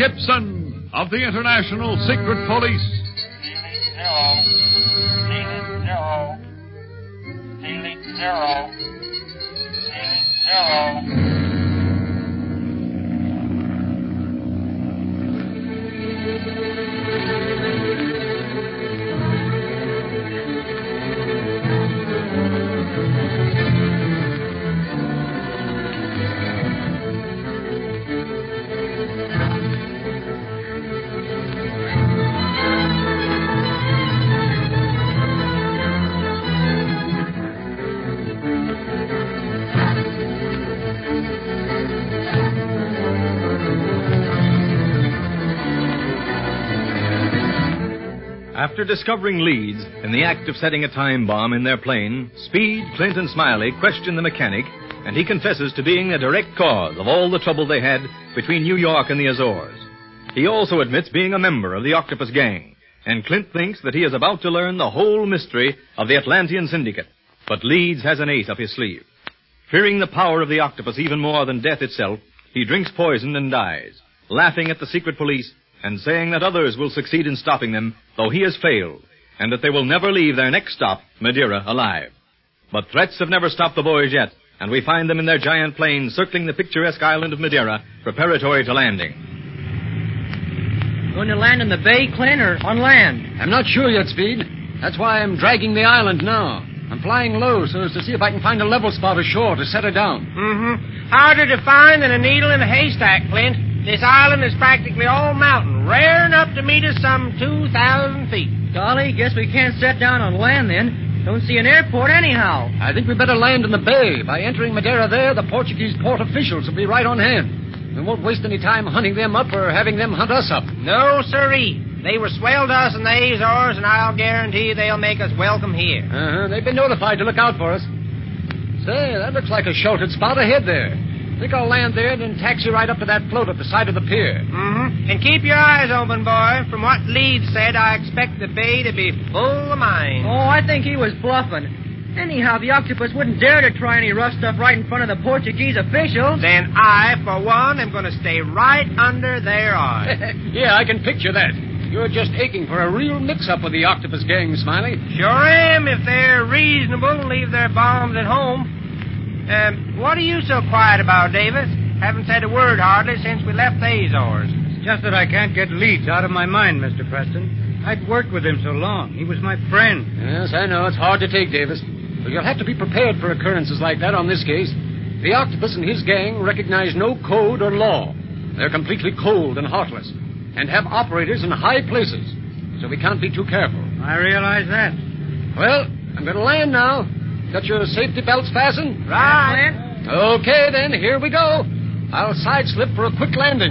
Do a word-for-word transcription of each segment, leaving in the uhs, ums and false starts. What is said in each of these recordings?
Gibson of the International Secret Police. Zero. Ceiling zero. Ceiling zero. Ceiling zero. After discovering Leeds in the act of setting a time bomb in their plane, Speed, Clint, and Smiley question the mechanic, and he confesses to being the direct cause of all the trouble they had between New York and the Azores. He also admits being a member of the Octopus Gang, and Clint thinks that he is about to learn the whole mystery of the Atlantean Syndicate. But Leeds has an ace up his sleeve. Fearing the power of the octopus even more than death itself, he drinks poison and dies, laughing at the secret police and saying that others will succeed in stopping them, though he has failed, and that they will never leave their next stop, Madeira, alive. But threats have never stopped the boys yet, and we find them in their giant plane circling the picturesque island of Madeira, preparatory to landing. Going to land in the bay, Clint, or on land? I'm not sure yet, Speed. That's why I'm dragging the island now. I'm flying low so as to see if I can find a level spot ashore to set her down. Mm-hmm. Harder to find than a needle in a haystack, Clint. This island is practically all mountain, rearing up to meet us some two thousand feet. Golly, guess we can't set down on land then. Don't see an airport anyhow. I think we better land in the bay. By entering Madeira there, the Portuguese port officials will be right on hand. We won't waste any time hunting them up or having them hunt us up. No, sirree. They were swell to us in the Azores, and I'll guarantee they'll make us welcome here. Uh-huh. They've been notified to look out for us. Say, that looks like a sheltered spot ahead there. I think I'll land there and then taxi right up to that float at the side of the pier. Mm-hmm. And keep your eyes open, boy. From what Leeds said, I expect the bay to be full of mines. Oh, I think he was bluffing. Anyhow, the octopus wouldn't dare to try any rough stuff right in front of the Portuguese officials. Then I, for one, am going to stay right under their eyes. Yeah, I can picture that. You're just aching for a real mix-up with the Octopus Gang, Smiley. Sure am, if they're reasonable and leave their bombs at home. Um, what are you so quiet about, Davis? Haven't said a word hardly since we left the Azores. It's just that I can't get Leeds out of my mind, Mister Preston. I'd worked with him so long. He was my friend. Yes, I know. It's hard to take, Davis. But you'll have to be prepared for occurrences like that on this case. The Octopus and his gang recognize no code or law. They're completely cold and heartless, and have operators in high places. So we can't be too careful. I realize that. Well, I'm going to land now. Got your safety belts fastened? Right. Okay, then, here we go. I'll side-slip for a quick landing.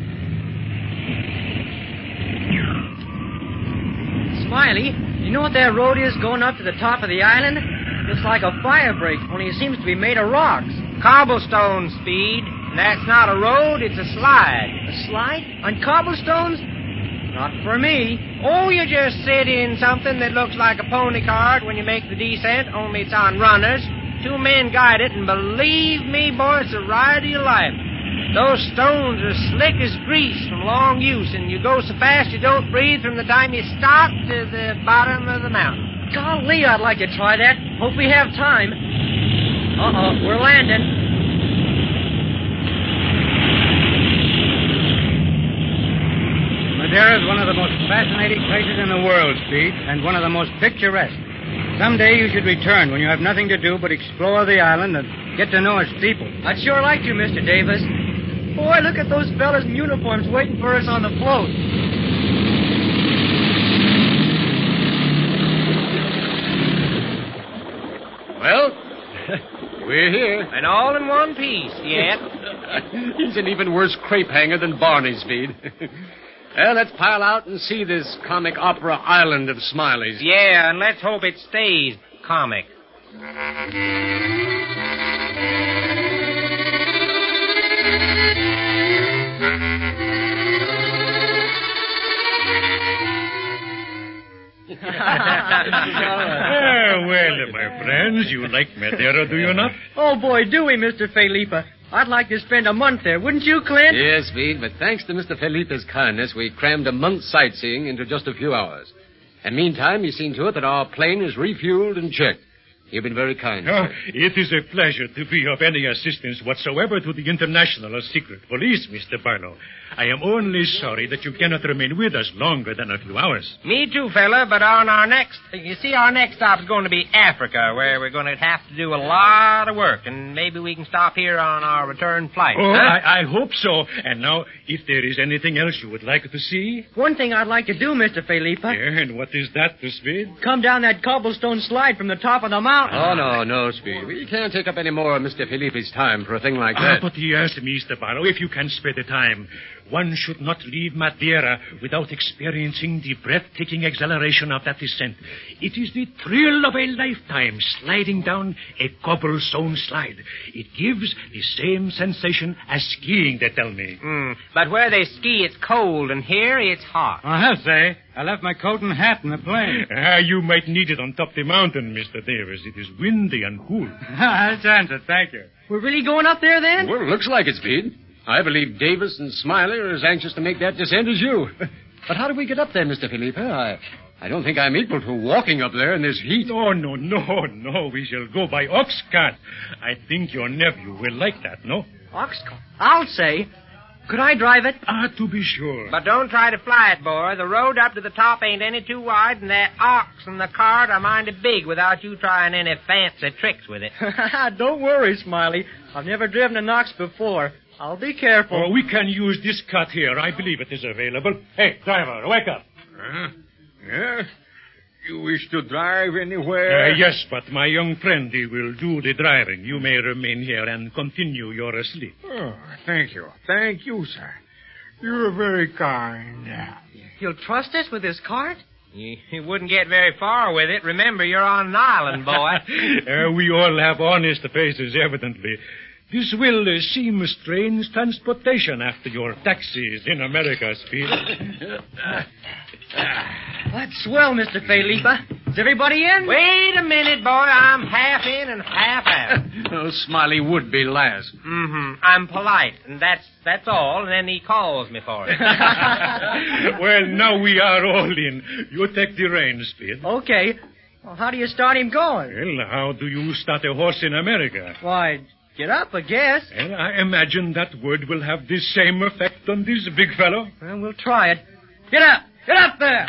Smiley, you know what that road is going up to the top of the island? It's like a fire break, only it seems to be made of rocks. Cobblestone, Speed. And that's not a road, it's a slide. A slide? On cobblestones? Not for me. Oh, you just sit in something that looks like a pony cart when you make the descent, only it's on runners. Two men guide it, and believe me, boy, it's a ride of your life. Those stones are slick as grease from long use, and you go so fast you don't breathe from the time you stop to the bottom of the mountain. Golly, I'd like to try that. Hope we have time. Uh-oh, we're landing. Madeira is one of the most fascinating places in the world, Speed, and one of the most picturesque. Someday you should return when you have nothing to do but explore the island and get to know its people. I'd sure like to, Mister Davis. Boy, look at those fellas in uniforms waiting for us on the float. Well, we're here. And all in one piece, yet. He's an even worse crepe hanger than Barney, Speed. Well, let's pile out and see this comic opera island of Smileys. Yeah, and let's hope it stays comic. Ah, well, my friends, you like Madeira, do you not? Oh, boy, do we, Mister Felipe. I'd like to spend a month there, wouldn't you, Clint? Yes, Speed, but thanks to Mister Felipe's kindness, we crammed a month's sightseeing into just a few hours. And meantime, he's seen to it that our plane is refueled and checked. You've been very kind, Oh, sir. it is a pleasure to be of any assistance whatsoever to the International Secret Police, Mister Barlow. I am only sorry that you cannot remain with us longer than a few hours. Me too, fella, but on our next... You see, our next stop is going to be Africa, where we're going to have to do a lot of work, and maybe we can stop here on our return flight. Oh, huh? I, I hope so. And now, if there is anything else you would like to see... One thing I'd like to do, Mister Felipe. Yeah, and what is that, Speed? Come down that cobblestone slide from the top of the mountain. Oh, no, no, Speed. We can't take up any more of Mister Felipe's time for a thing like Ah, that. but yes, Mister Barlow, if you can spare the time. One should not leave Madeira without experiencing the breathtaking exhilaration of that descent. It is the thrill of a lifetime sliding down a cobblestone slide. It gives the same sensation as skiing, they tell me. Mm, but where they ski, it's cold, and here it's hot. I'll say. I left my coat and hat in the plane. Ah, you might need it on top the mountain, Mister Davis. It is windy and cool. That's answered. Thank you. We're really going up there, then? Well, it looks like it, Speed. I believe Davis and Smiley are as anxious to make that descent as you. But how do we get up there, Mister Felipe? I, I don't think I'm equal to walking up there in this heat. No, no, no, no. We shall go by ox cart. I think your nephew will like that, no? Ox cart. I'll say. Could I drive it? Ah, to be sure. But don't try to fly it, boy. The road up to the top ain't any too wide, and that ox and the cart are mighty big without you trying any fancy tricks with it. Don't worry, Smiley. I've never driven an ox before. I'll be careful. Oh, we can use this cart here. I believe it is available. Hey, driver, wake up. Huh? Yeah? You wish to drive anywhere? Uh, yes, but my young friend, he will do the driving. You may remain here and continue your sleep. Oh, thank you. Thank you, sir. You're very kind. You'll trust us with this cart? You, you wouldn't get very far with it. Remember, you're on an island, boy. uh, we all have honest faces, evidently. This will uh, seem strange transportation after your taxis in America, Speed. That's swell, Mister Felipe. Is everybody in? Wait a minute, boy. I'm half in and half out. Oh, Smiley would be last. Mm-hmm. I'm polite, and that's that's all, and then he calls me for it. Well, now we are all in. You take the reins, Speed. Okay. Well, how do you start him going? Well, how do you start a horse in America? Why, get up, I guess. Well, I imagine that word will have the same effect on this big fellow. Well, we'll try it. Get up! Get up there!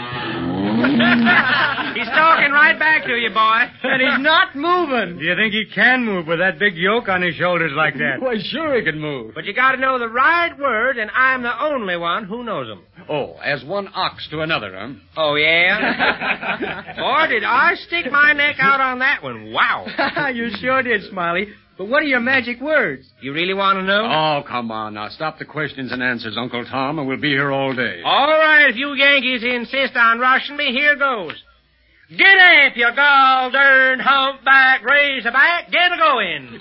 He's talking right back to you, boy. And he's not moving. Do you think he can move with that big yoke on his shoulders like that? Why, sure he can move. But you got to know the right word, and I'm the only one who knows them. Oh, as one ox to another, huh? Oh, yeah? Boy, did I stick my neck out on that one. Wow. You sure did, Smiley. But what are your magic words? You really want to know? Oh, come on. Now, stop the questions and answers, Uncle Tom, and we'll be here all day. All right, if you Yankees insist on rushing me, here goes. Get up, you gall-darned humpback razorback. Get a-going.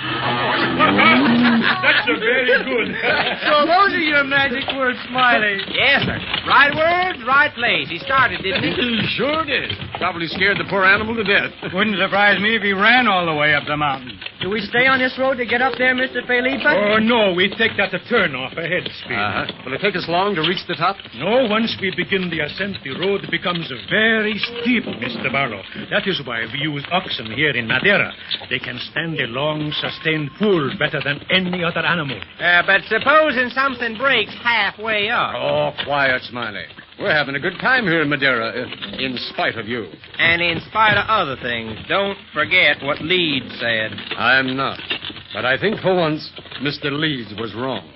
That's a very good. So those are your magic words, Smiley. Yes, sir. Right words, right place. He started, didn't he? He sure did. Probably scared the poor animal to death. Wouldn't surprise me if he ran all the way up the mountain. Do we stay on this road to get up there, Mister Felipe? Oh, no, we take that a turn off ahead, Speed. Uh-huh. Will it take us long to reach the top? No, once we begin the ascent, the road becomes very steep, Mister Barlow. That is why we use oxen here in Madeira. They can stand a long, sustained pull better than any other animal. Uh, but supposing something breaks halfway up. Oh, quiet, Smiley. We're having a good time here in Madeira, uh, in spite of you. And in spite of other things, don't forget what Leeds said. I'm not. But I think for once, Mister Leeds was wrong.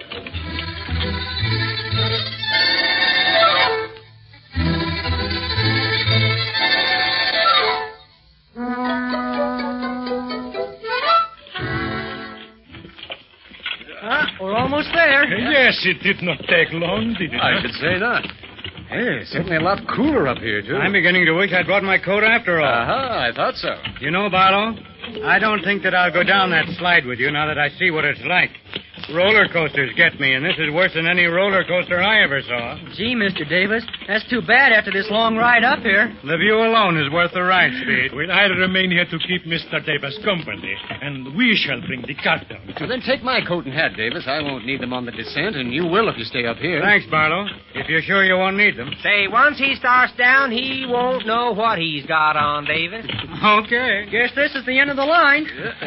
Huh? We're almost there. Yes, it did not take long, did it? I should say not. Hey, certainly a lot cooler up here, too. I'm beginning to wish I'd brought my coat after all. Uh-huh, I thought so. You know, Barlow, I don't think that I'll go down that slide with you now that I see what it's like. Roller coasters get me, and this is worse than any roller coaster I ever saw. Gee, Mister Davis, that's too bad after this long ride up here. The view alone is worth the ride, Speed. Well, I'll remain here to keep Mister Davis company, and we shall bring the cart down. Well, then take my coat and hat, Davis. I won't need them on the descent, and you will if you stay up here. Thanks, Barlow. If you're sure you won't need them. Say, once he starts down, he won't know what he's got on, Davis. Okay. Guess this is the end of the line.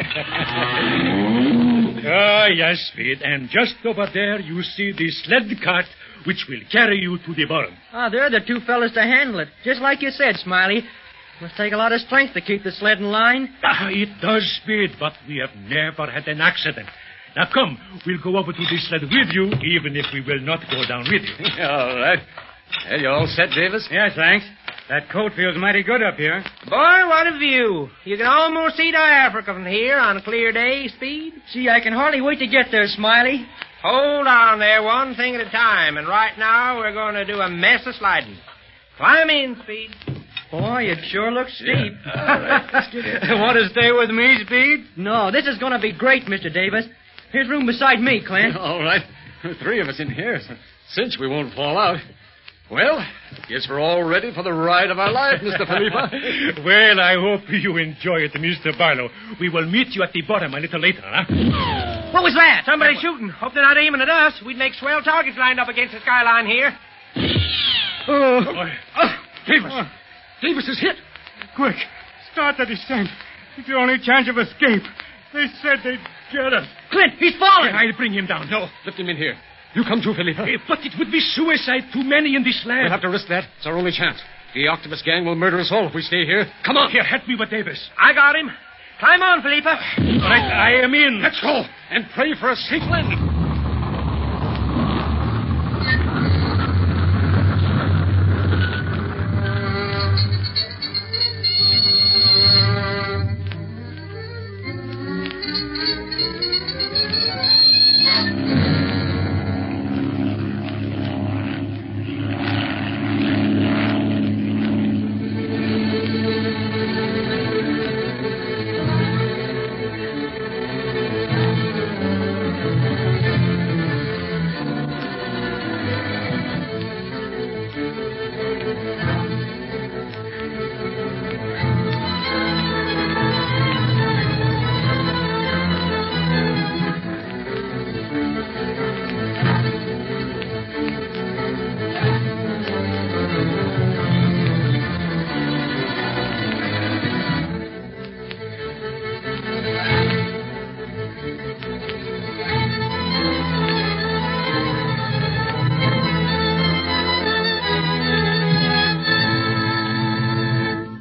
Ah, yes, Speed. And just over there, you see the sled cart, which will carry you to the barn. Ah, they're the two fellas to handle it. Just like you said, Smiley. Must take a lot of strength to keep the sled in line. Ah, it does, Speed, but we have never had an accident. Now, come, we'll go over to the sled with you, even if we will not go down with you. All right. Well, you all set, Davis? Yes, thanks. That coat feels mighty good up here. Boy, what a view. You can almost see Africa from here on a clear day, Speed. Gee, I can hardly wait to get there, Smiley. Hold on there, one thing at a time. And right now, we're going to do a mess of sliding. Climb in, Speed. Boy, it sure looks steep. Yeah. All right, let's get in. Want to stay with me, Speed? No, this is going to be great, Mister Davis. Here's room beside me, Clint. All right. Three of us in here. Cinch we won't fall out. Well, guess we're all ready for the ride of our life, Mister Felipe. Well, I hope you enjoy it, Mister Barlow. We will meet you at the bottom a little later, huh? What was that? Somebody shooting. Hope they're not aiming at us. We'd make swell targets lined up against the skyline here. Oh, Oh, Davis. Davis is hit. Quick, start the descent. It's the only chance of escape. They said they'd get us. Clint, he's falling. I'll bring him down. No. Lift him in here. You come too, Felipe. Eh, but it would be suicide. Too many in this land. We'll have to risk that. It's our only chance. The octopus gang will murder us all if we stay here. Come on. Here, help me with Davis. I got him. Climb on, Felipe. All right, I am in. Let's go. And pray for a safe landing.